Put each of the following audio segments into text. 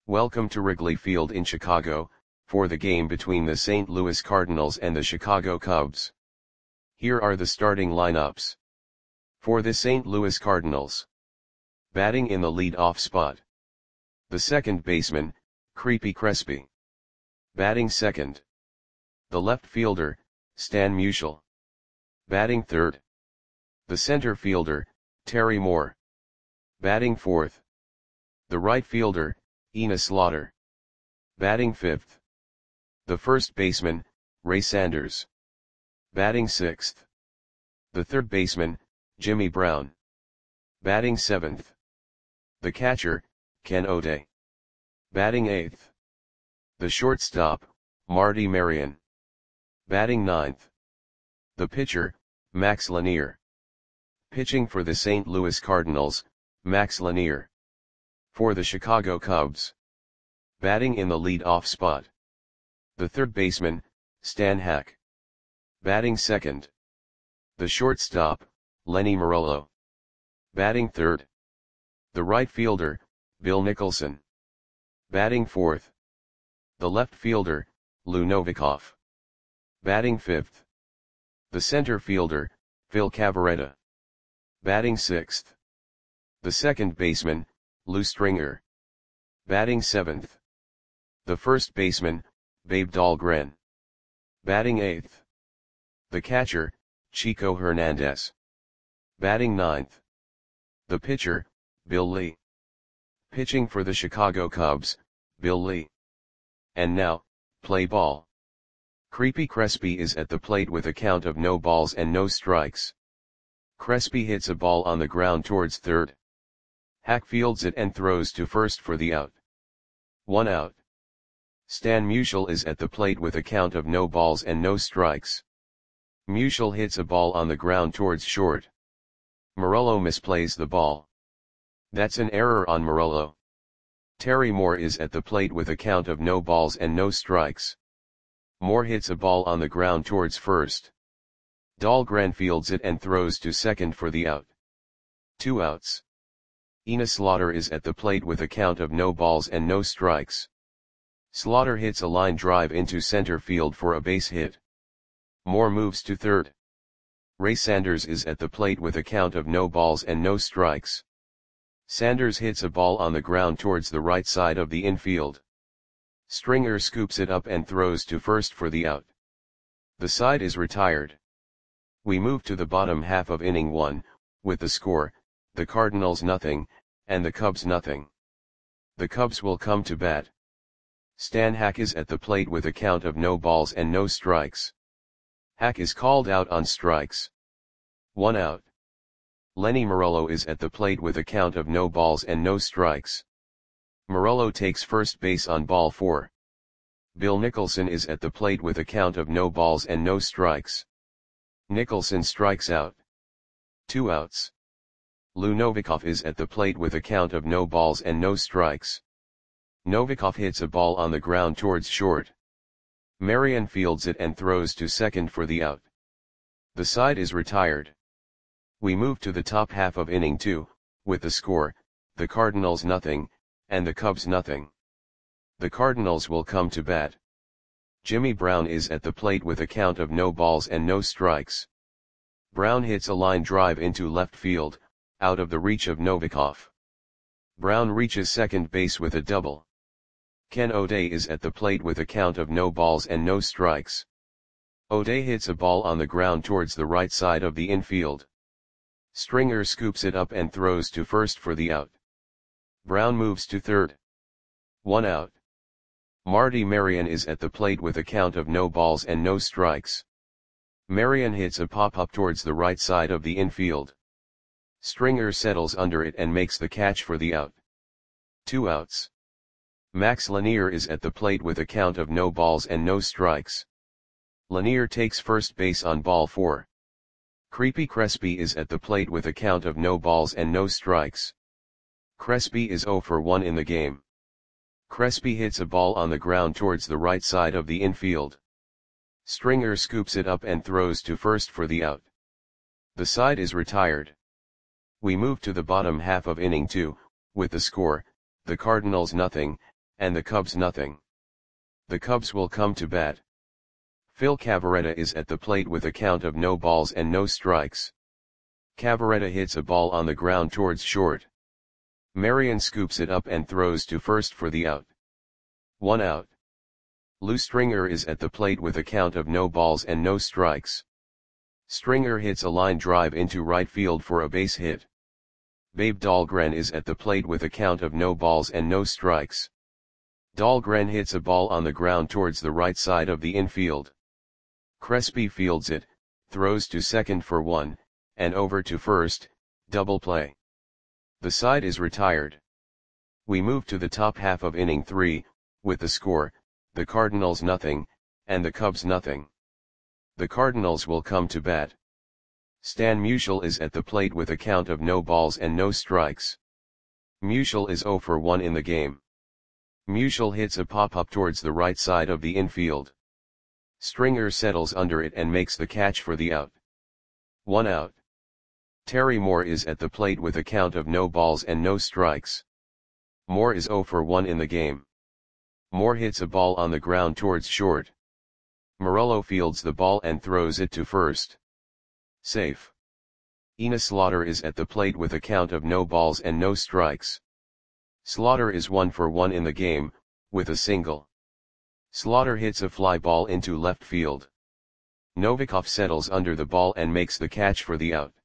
Welcome to Wrigley Field in Chicago, for the game between the St. Louis Cardinals and the Chicago Cubs. Here are the starting lineups. For the St. Louis Cardinals. Batting in the lead-off spot. The second baseman, Creepy Crespi. Batting second. The left fielder, Stan Musial. Batting third. The center fielder, Terry Moore. Batting fourth. The right fielder, Enos Slaughter. Batting fifth. The first baseman, Ray Sanders. Batting sixth. The third baseman, Jimmy Brown. Batting seventh. The catcher, Ken O'Day. Batting eighth. The shortstop, Marty Marion. Batting ninth. The pitcher, Max Lanier. Pitching for the St. Louis Cardinals, Max Lanier. For the Chicago Cubs. Batting in the lead-off spot. The third baseman, Stan Hack. Batting second. The shortstop, Lenny Marollo. Batting third. The right fielder, Bill Nicholson. Batting fourth. The left fielder, Lou Novikov. Batting fifth. The center fielder, Phil Cavarretta. Batting sixth. The second baseman, Lou Stringer. Batting seventh. The first baseman, Babe Dahlgren. Batting eighth. The catcher, Chico Hernandez. Batting ninth. The pitcher, Bill Lee. Pitching for the Chicago Cubs, Bill Lee. And now, play ball. Creepy Crespi is at the plate with a count of no balls and no strikes. Crespi hits a ball on the ground towards third. Hack fields it and throws to first for the out. 1 out. Stan Musial is at the plate with a count of no balls and no strikes. Musial hits a ball on the ground towards short. Marollo misplays the ball. That's an error on Marollo. Terry Moore is at the plate with a count of no balls and no strikes. Moore hits a ball on the ground towards first. Dahlgren fields it and throws to second for the out. 2 outs. Enos Slaughter is at the plate with a count of no balls and no strikes. Slaughter hits a line drive into center field for a base hit. Moore moves to third. Ray Sanders is at the plate with a count of no balls and no strikes. Sanders hits a ball on the ground towards the right side of the infield. Stringer scoops it up and throws to first for the out. The side is retired. We move to the bottom half of inning 1, with the score, the Cardinals nothing, and the Cubs nothing. The Cubs will come to bat. Stan Hack is at the plate with a count of no balls and no strikes. Hack is called out on strikes. 1 out. Lenny Marollo is at the plate with a count of no balls and no strikes. Marollo takes first base on ball 4. Bill Nicholson is at the plate with a count of no balls and no strikes. Nicholson strikes out. 2 outs. Lou Novikov is at the plate with a count of no balls and no strikes. Novikov hits a ball on the ground towards short. Marion fields it and throws to second for the out. The side is retired. We move to the top half of inning 2, with the score, the Cardinals nothing, and the Cubs nothing. The Cardinals will come to bat. Jimmy Brown is at the plate with a count of no balls and no strikes. Brown hits a line drive into left field, out of the reach of Novikov. Brown reaches second base with a double. Ken O'Day is at the plate with a count of no balls and no strikes. O'Day hits a ball on the ground towards the right side of the infield. Stringer scoops it up and throws to first for the out. Brown moves to third. 1 out. Marty Marion is at the plate with a count of no balls and no strikes. Marion hits a pop-up towards the right side of the infield. Stringer settles under it and makes the catch for the out. 2 outs. Max Lanier is at the plate with a count of no balls and no strikes. Lanier takes first base on ball 4. Creepy Crespi is at the plate with a count of no balls and no strikes. Crespi is 0 for 1 in the game. Crespi hits a ball on the ground towards the right side of the infield. Stringer scoops it up and throws to first for the out. The side is retired. We move to the bottom half of inning 2, with the score, the Cardinals nothing, and the Cubs nothing. The Cubs will come to bat. Phil Cavarretta is at the plate with a count of no balls and no strikes. Cavarretta hits a ball on the ground towards short. Marion scoops it up and throws to first for the out. 1 out. Lou Stringer is at the plate with a count of no balls and no strikes. Stringer hits a line drive into right field for a base hit. Babe Dahlgren is at the plate with a count of no balls and no strikes. Dahlgren hits a ball on the ground towards the right side of the infield. Crespi fields it, throws to second for 1, and over to first, double play. The side is retired. We move to the top half of inning 3, with the score, the Cardinals nothing, and the Cubs nothing. The Cardinals will come to bat. Stan Musial is at the plate with a count of no balls and no strikes. Musial is 0 for 1 in the game. Musial hits a pop-up towards the right side of the infield. Stringer settles under it and makes the catch for the out. 1 out. Terry Moore is at the plate with a count of no balls and no strikes. Moore is 0 for 1 in the game. Moore hits a ball on the ground towards short. Morello fields the ball and throws it to first. Safe. Enos Slaughter is at the plate with a count of no balls and no strikes. Slaughter is 1 for 1 in the game, with a single. Slaughter hits a fly ball into left field. Novikov settles under the ball and makes the catch for the out.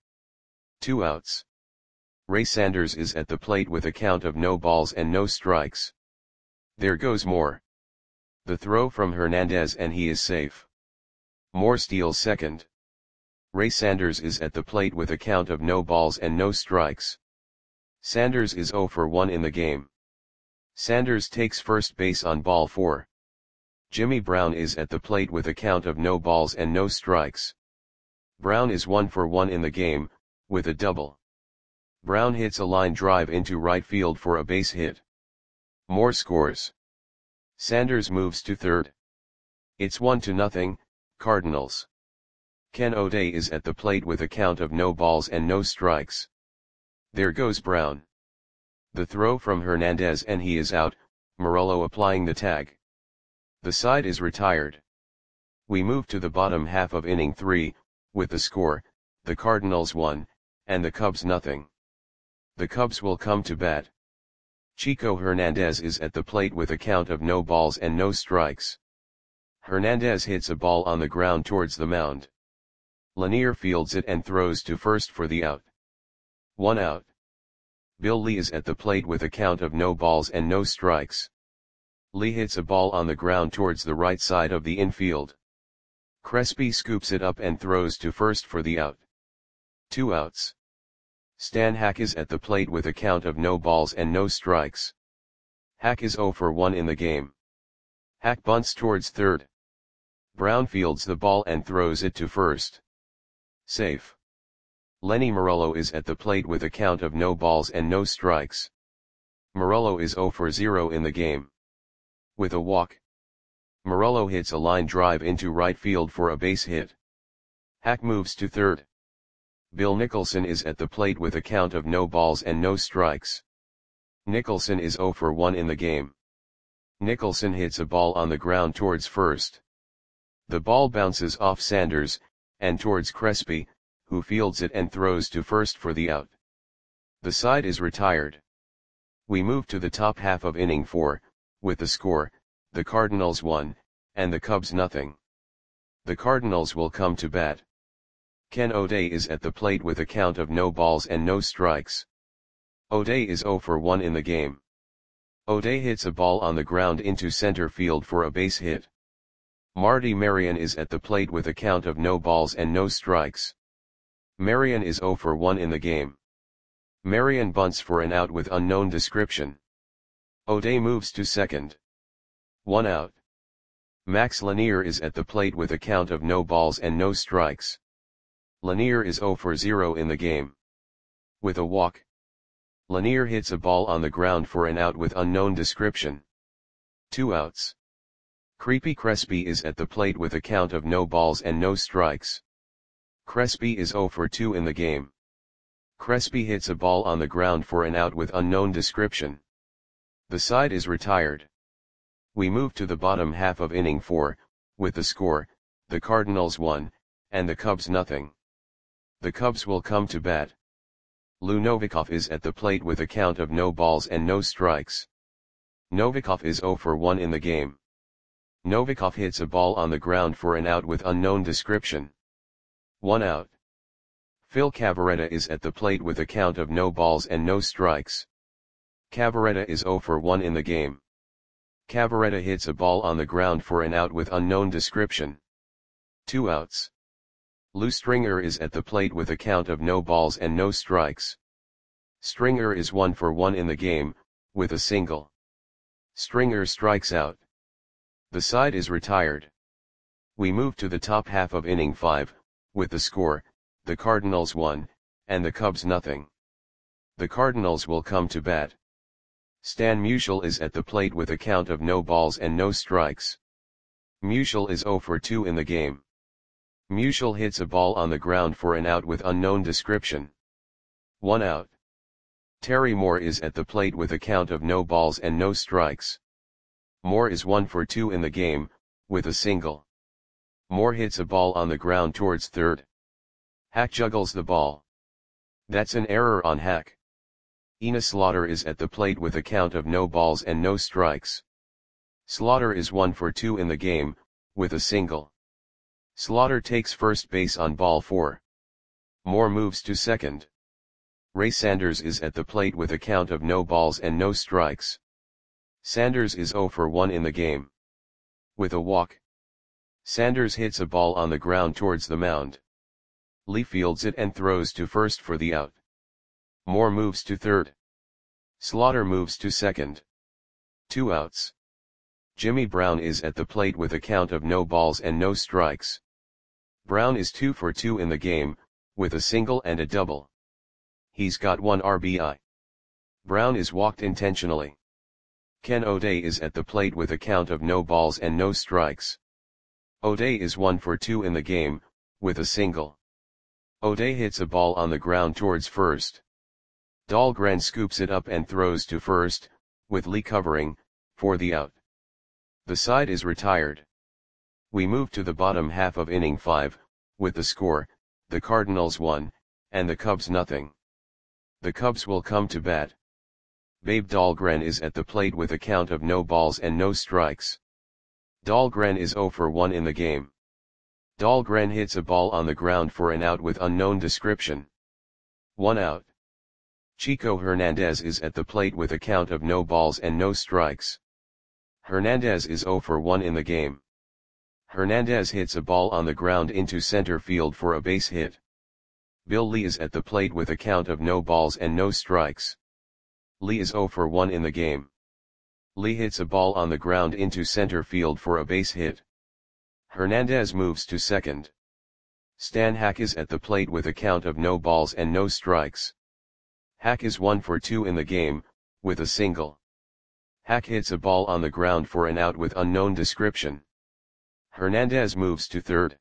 2 outs. Ray Sanders is at the plate with a count of no balls and no strikes. There goes Moore. The throw from Hernandez and he is safe. Moore steals second. Ray Sanders is at the plate with a count of no balls and no strikes. Sanders is 0 for 1 in the game. Sanders takes first base on ball 4. Jimmy Brown is at the plate with a count of no balls and no strikes. Brown is 1 for 1 in the game, with a double. Brown hits a line drive into right field for a base hit. Moore scores. Sanders moves to third. It's 1-0, Cardinals. Ken O'Day is at the plate with a count of no balls and no strikes. There goes Brown. The throw from Hernandez and he is out, Morello applying the tag. The side is retired. We move to the bottom half of inning 3, with the score, the Cardinals 1, and the Cubs nothing. The Cubs will come to bat. Chico Hernandez is at the plate with a count of no balls and no strikes. Hernandez hits a ball on the ground towards the mound. Lanier fields it and throws to first for the out. 1 out. Bill Lee is at the plate with a count of no balls and no strikes. Lee hits a ball on the ground towards the right side of the infield. Crespi scoops it up and throws to first for the out. 2 outs. Stan Hack is at the plate with a count of no balls and no strikes. Hack is 0 for 1 in the game. Hack bunts towards third. Brown fields the ball and throws it to first. Safe. Lenny Morello is at the plate with a count of no balls and no strikes. Morello is 0 for 0 in the game. With a walk. Morello hits a line drive into right field for a base hit. Hack moves to third. Bill Nicholson is at the plate with a count of no balls and no strikes. Nicholson is 0 for 1 in the game. Nicholson hits a ball on the ground towards first. The ball bounces off Sanders, and towards Crespi, who fields it and throws to first for the out. The side is retired. We move to the top half of inning 4, with the score, the Cardinals 1, and the Cubs nothing. The Cardinals will come to bat. Ken O'Day is at the plate with a count of no balls and no strikes. O'Day is 0 for 1 in the game. O'Day hits a ball on the ground into center field for a base hit. Marty Marion is at the plate with a count of no balls and no strikes. Marion is 0 for 1 in the game. Marion bunts for an out with unknown description. O'Day moves to second. 1 out. Max Lanier is at the plate with a count of no balls and no strikes. Lanier is 0 for 0 in the game. With a walk. Lanier hits a ball on the ground for an out with unknown description. 2 outs. Creepy Crespi is at the plate with a count of no balls and no strikes. Crespi is 0 for 2 in the game. Crespi hits a ball on the ground for an out with unknown description. The side is retired. We move to the bottom half of inning 4, with the score, the Cardinals 1, and the Cubs nothing. The Cubs will come to bat. Lou Novikov is at the plate with a count of no balls and no strikes. Novikov is 0 for 1 in the game. Novikov hits a ball on the ground for an out with unknown description. 1 out. Phil Cavarretta is at the plate with a count of no balls and no strikes. Cavarretta is 0 for 1 in the game. Cavarretta hits a ball on the ground for an out with unknown description. 2 outs. Lou Stringer is at the plate with a count of no balls and no strikes. Stringer is 1 for 1 in the game, with a single. Stringer strikes out. The side is retired. We move to the top half of inning 5, with the score, the Cardinals 1, and the Cubs nothing. The Cardinals will come to bat. Stan Musial is at the plate with a count of no balls and no strikes. Musial is 0 for 2 in the game. Musial hits a ball on the ground for an out with unknown description. 1 out. Terry Moore is at the plate with a count of no balls and no strikes. Moore is 1 for 2 in the game, with a single. Moore hits a ball on the ground towards third. Hack juggles the ball. That's an error on Hack. Ina Slaughter is at the plate with a count of no balls and no strikes. Slaughter is 1 for 2 in the game, with a single. Slaughter takes first base on ball 4. Moore moves to second. Ray Sanders is at the plate with a count of no balls and no strikes. Sanders is 0 for 1 in the game. With a walk. Sanders hits a ball on the ground towards the mound. Lee fields it and throws to first for the out. Moore moves to third. Slaughter moves to second. 2 outs. Jimmy Brown is at the plate with a count of no balls and no strikes. Brown is 2 for 2 in the game, with a single and a double. He's got 1 RBI. Brown is walked intentionally. Ken O'Day is at the plate with a count of no balls and no strikes. O'Day is 1 for 2 in the game, with a single. O'Day hits a ball on the ground towards first. Dahlgren scoops it up and throws to first, with Lee covering, for the out. The side is retired. We move to the bottom half of inning 5, with the score, the Cardinals 1, and the Cubs nothing. The Cubs will come to bat. Babe Dahlgren is at the plate with a count of no balls and no strikes. Dahlgren is 0 for 1 in the game. Dahlgren hits a ball on the ground for an out with unknown description. 1 out. Chico Hernandez is at the plate with a count of no balls and no strikes. Hernandez is 0 for 1 in the game. Hernandez hits a ball on the ground into center field for a base hit. Bill Lee is at the plate with a count of no balls and no strikes. Lee is 0 for 1 in the game. Lee hits a ball on the ground into center field for a base hit. Hernandez moves to second. Stan Hack is at the plate with a count of no balls and no strikes. Hack is 1 for 2 in the game, with a single. Hack hits a ball on the ground for an out with unknown description. Hernandez moves to third.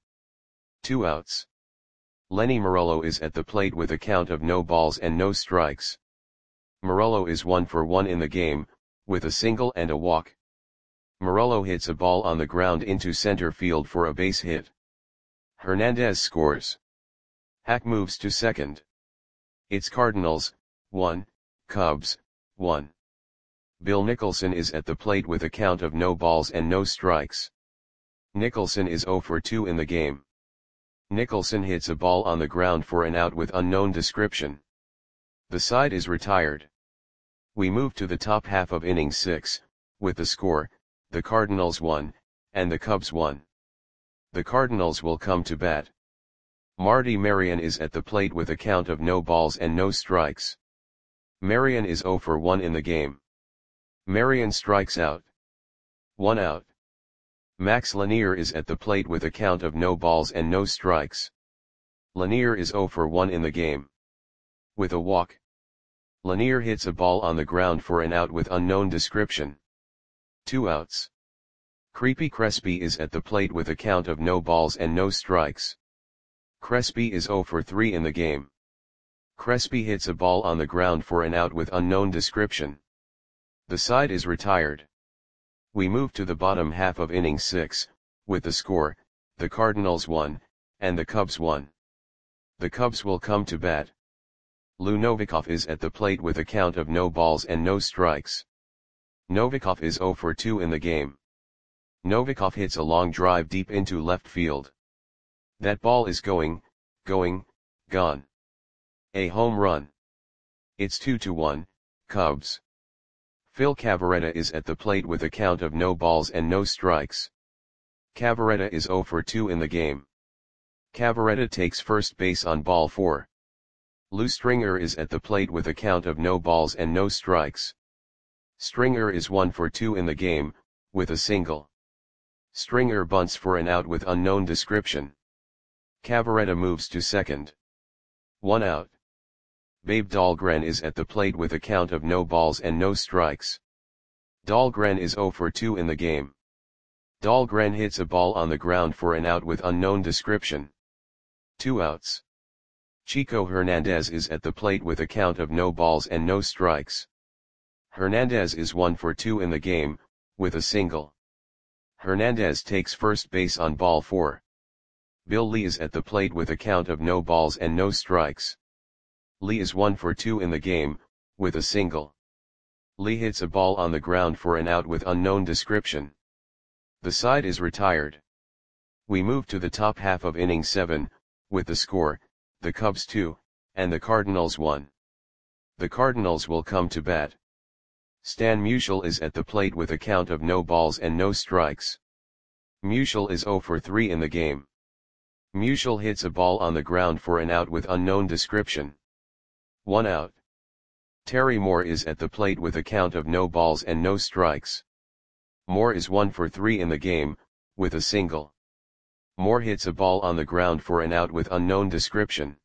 2 outs. Lenny Morello is at the plate with a count of no balls and no strikes. Morello is 1 for 1 in the game, with a single and a walk. Morello hits a ball on the ground into center field for a base hit. Hernandez scores. Hack moves to second. It's Cardinals, 1, Cubs, 1. Bill Nicholson is at the plate with a count of no balls and no strikes. Nicholson is 0 for 2 in the game. Nicholson hits a ball on the ground for an out with unknown description. The side is retired. We move to the top half of inning 6, with the score, the Cardinals 1, and the Cubs 1. The Cardinals will come to bat. Marty Marion is at the plate with a count of no balls and no strikes. Marion is 0 for 1 in the game. Marion strikes out. 1 out. Max Lanier is at the plate with a count of no balls and no strikes. Lanier is 0 for 1 in the game. With a walk. Lanier hits a ball on the ground for an out with unknown description. 2 outs. Creepy Crespi is at the plate with a count of no balls and no strikes. Crespi is 0 for 3 in the game. Crespi hits a ball on the ground for an out with unknown description. The side is retired. We move to the bottom half of inning 6, with the score, the Cardinals 1, and the Cubs 1. The Cubs will come to bat. Lou Novikov is at the plate with a count of no balls and no strikes. Novikov is 0 for 2 in the game. Novikov hits a long drive deep into left field. That ball is going, gone. A home run. It's 2-1, Cubs. Phil Cavarretta is at the plate with a count of no balls and no strikes. Cavarretta is 0 for 2 in the game. Cavarretta takes first base on ball 4. Lou Stringer is at the plate with a count of no balls and no strikes. Stringer is 1 for 2 in the game, with a single. Stringer bunts for an out with unknown description. Cavarretta moves to second. 1 out. Babe Dahlgren is at the plate with a count of no balls and no strikes. Dahlgren is 0 for 2 in the game. Dahlgren hits a ball on the ground for an out with unknown description. 2 outs. Chico Hernandez is at the plate with a count of no balls and no strikes. Hernandez is 1 for 2 in the game, with a single. Hernandez takes first base on ball 4. Bill Lee is at the plate with a count of no balls and no strikes. Lee is 1 for 2 in the game, with a single. Lee hits a ball on the ground for an out with unknown description. The side is retired. We move to the top half of inning 7, with the score, the Cubs 2, and the Cardinals 1. The Cardinals will come to bat. Stan Musial is at the plate with a count of no balls and no strikes. Musial is 0 for 3 in the game. Musial hits a ball on the ground for an out with unknown description. 1 out. Terry Moore is at the plate with a count of no balls and no strikes. Moore is 1 for 3 in the game, with a single. Moore hits a ball on the ground for an out with unknown description.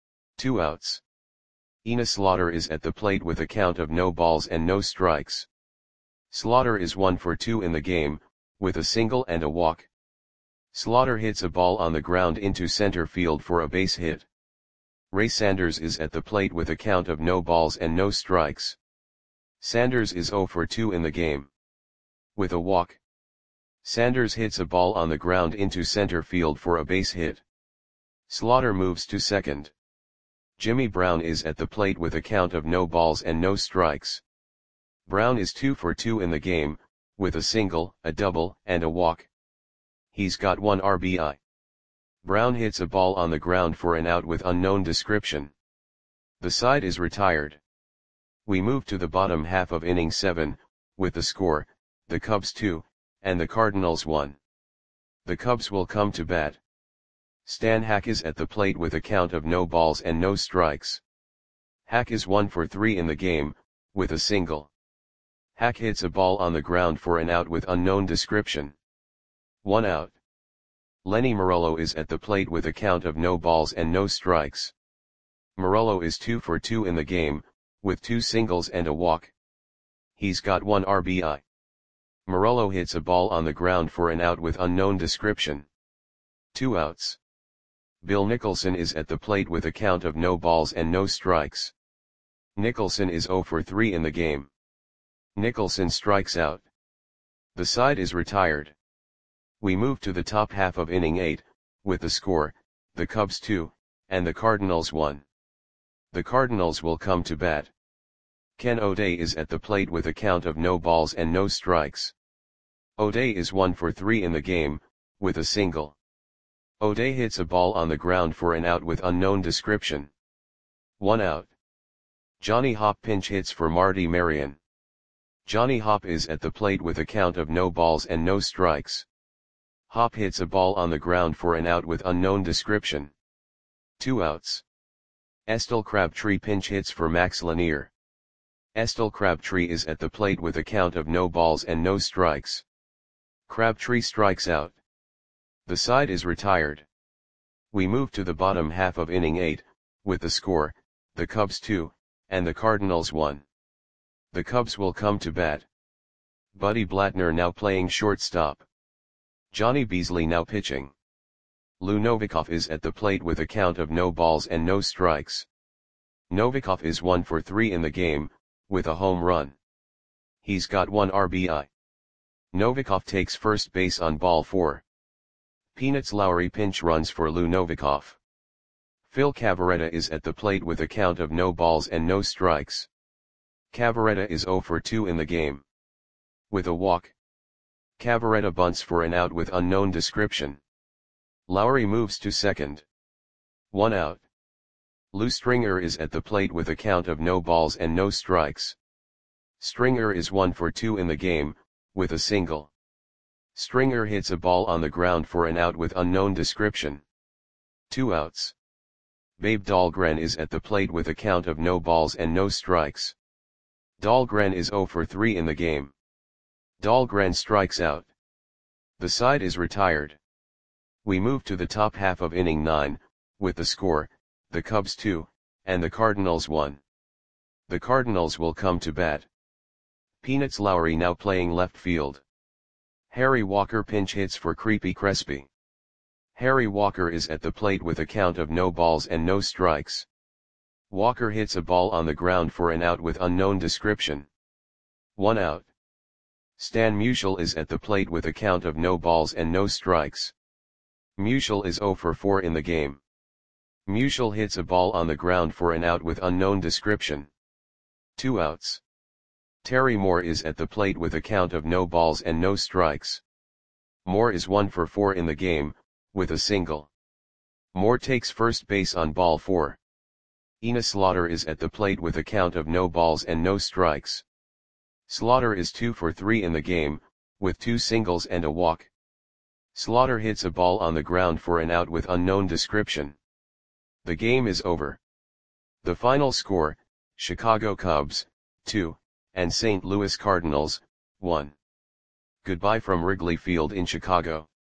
2 outs. Enos Slaughter is at the plate with a count of no balls and no strikes. Slaughter is 1 for 2 in the game, with a single and a walk. Slaughter hits a ball on the ground into center field for a base hit. Ray Sanders is at the plate with a count of no balls and no strikes. Sanders is 0 for 2 in the game. With a walk. Sanders hits a ball on the ground into center field for a base hit. Slaughter moves to second. Jimmy Brown is at the plate with a count of no balls and no strikes. Brown is 2 for 2 in the game, with a single, a double, and a walk. He's got 1 RBI. Brown hits a ball on the ground for an out with unknown description. The side is retired. We move to the bottom half of inning 7, with the score, the Cubs 2, and the Cardinals 1. The Cubs will come to bat. Stan Hack is at the plate with a count of no balls and no strikes. Hack is 1 for 3 in the game, with a single. Hack hits a ball on the ground for an out with unknown description. 1 out. Lenny Morello is at the plate with a count of no balls and no strikes. Morello is 2 for 2 in the game, with 2 singles and a walk. He's got 1 RBI. Morello hits a ball on the ground for an out with unknown description. 2 outs. Bill Nicholson is at the plate with a count of no balls and no strikes. Nicholson is 0 for 3 in the game. Nicholson strikes out. The side is retired. We move to the top half of inning 8, with the score, the Cubs 2, and the Cardinals 1. The Cardinals will come to bat. Ken O'Day is at the plate with a count of no balls and no strikes. O'Day is 1 for 3 in the game, with a single. O'Day hits a ball on the ground for an out with unknown description. 1 out. Johnny Hopp pinch hits for Marty Marion. Johnny Hopp is at the plate with a count of no balls and no strikes. Hopp hits a ball on the ground for an out with unknown description. 2 outs. Estel Crabtree pinch hits for Max Lanier. Estel Crabtree is at the plate with a count of no balls and no strikes. Crabtree strikes out. The side is retired. We move to the bottom half of inning 8, with the score, the Cubs 2, and the Cardinals 1. The Cubs will come to bat. Buddy Blattner now playing shortstop. Johnny Beasley now pitching. Lou Novikov is at the plate with a count of no balls and no strikes. Novikov is 1 for 3 in the game, with a home run. He's got 1 RBI. Novikov takes first base on ball 4. Peanuts Lowry pinch runs for Lou Novikov. Phil Cavarretta is at the plate with a count of no balls and no strikes. Cavarretta is 0 for 2 in the game. With a walk, Cavarretta bunts for an out with unknown description. Lowry moves to second. 1 out. Lou Stringer is at the plate with a count of no balls and no strikes. Stringer is 1 for 2 in the game, with a single. Stringer hits a ball on the ground for an out with unknown description. 2 outs. Babe Dahlgren is at the plate with a count of no balls and no strikes. Dahlgren is 0 for 3 in the game. Dahlgren strikes out. The side is retired. We move to the top half of inning 9, with the score, the Cubs 2, and the Cardinals 1. The Cardinals will come to bat. Peanuts Lowry now playing left field. Harry Walker pinch hits for Creepy Crespi. Harry Walker is at the plate with a count of no balls and no strikes. Walker hits a ball on the ground for an out with unknown description. 1 out. Stan Musial is at the plate with a count of no balls and no strikes. Musial is 0 for 4 in the game. Musial hits a ball on the ground for an out with unknown description. 2 outs. Terry Moore is at the plate with a count of no balls and no strikes. Moore is 1 for 4 in the game, with a single. Moore takes first base on ball 4. Enos Slaughter is at the plate with a count of no balls and no strikes. Slaughter is 2 for 3 in the game, with 2 singles and a walk. Slaughter hits a ball on the ground for an out with unknown description. The game is over. The final score, Chicago Cubs, 2, and St. Louis Cardinals, 1. Goodbye from Wrigley Field in Chicago.